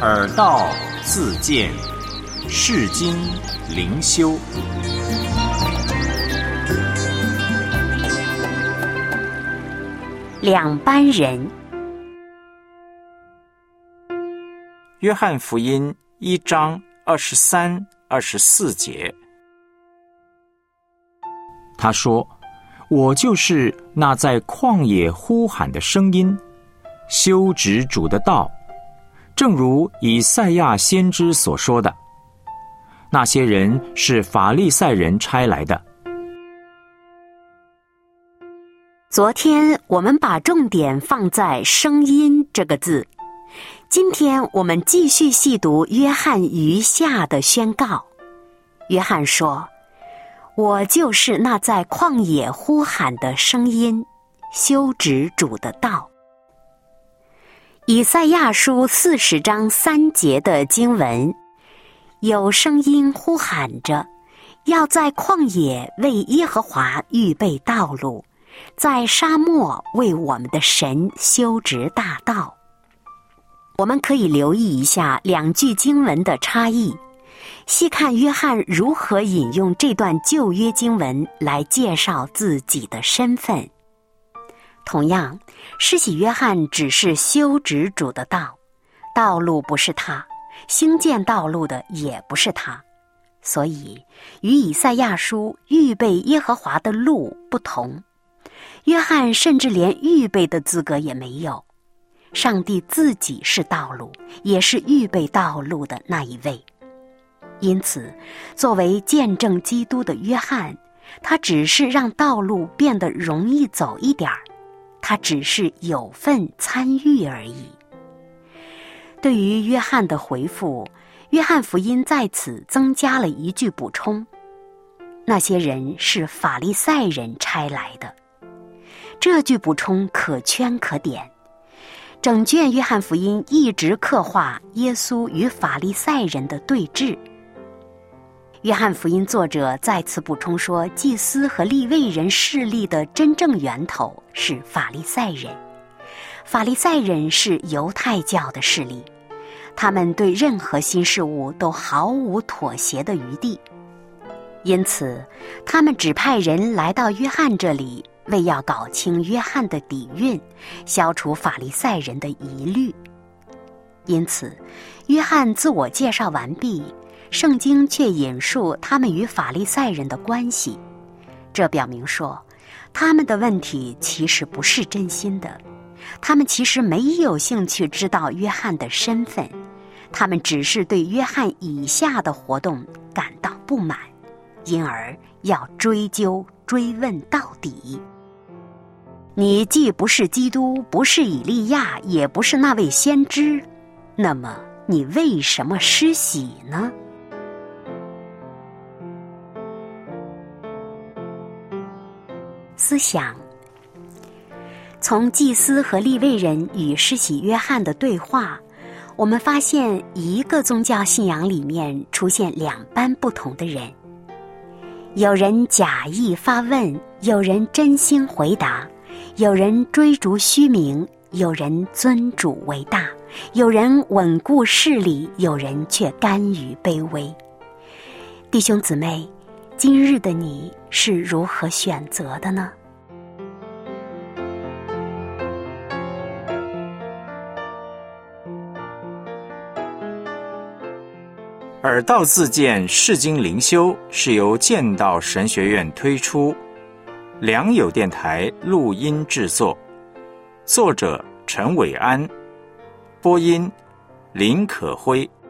耳道自见，世经灵修。 两班人。 约翰福音1章23、24节，他说：“我就是那在旷野呼喊的声音，修直主的道。正如以赛亚先知所说的，那些人是法利赛人差来的。” 昨天我们把重点放在声音这个字，今天我们继续细读约翰余下的宣告。约翰说：“我就是那在旷野呼喊的声音，修直主的道。”以赛亚书40章3节的经文，有声音呼喊着，要在旷野为耶和华预备道路，在沙漠为我们的神修直大道。我们可以留意一下两句经文的差异，细看约翰如何引用这段旧约经文来介绍自己的身份。同样，施洗约翰只是修直主的道，道路不是他，兴建道路的也不是他，所以与以赛亚书预备耶和华的路不同。约翰甚至连预备的资格也没有，上帝自己是道路，也是预备道路的那一位。因此，作为见证基督的约翰，他只是让道路变得容易走一点儿，他只是有份参与而已。对于约翰的回复，约翰福音在此增加了一句补充：那些人是法利赛人差来的。这句补充可圈可点，整卷约翰福音一直刻画耶稣与法利赛人的对峙。约翰福音作者再次补充说，祭司和利未人势力的真正源头是法利赛人。法利赛人是犹太教的势力，他们对任何新事物都毫无妥协的余地，因此他们指派人来到约翰这里，为要搞清约翰的底蕴，消除法利赛人的疑虑。因此，约翰自我介绍完毕，圣经却引述他们与法利赛人的关系，这表明说，他们的问题其实不是真心的，他们其实没有兴趣知道约翰的身份，他们只是对约翰以下的活动感到不满，因而要追究追问到底。你既不是基督，不是以利亚，也不是那位先知，那么你为什么施洗呢？思想：从祭司和利未人与施洗约翰的对话，我们发现一个宗教信仰里面出现两班不同的人，有人假意发问，有人真心回答，有人追逐虚名，有人尊主为大，有人稳固势力，有人却甘于卑微。弟兄姊妹，今日的你是如何选择的呢？ 耳道自见，世经灵修是由剑道神学院推出，良友电台录音制作，作者陈伟安，播音林可辉。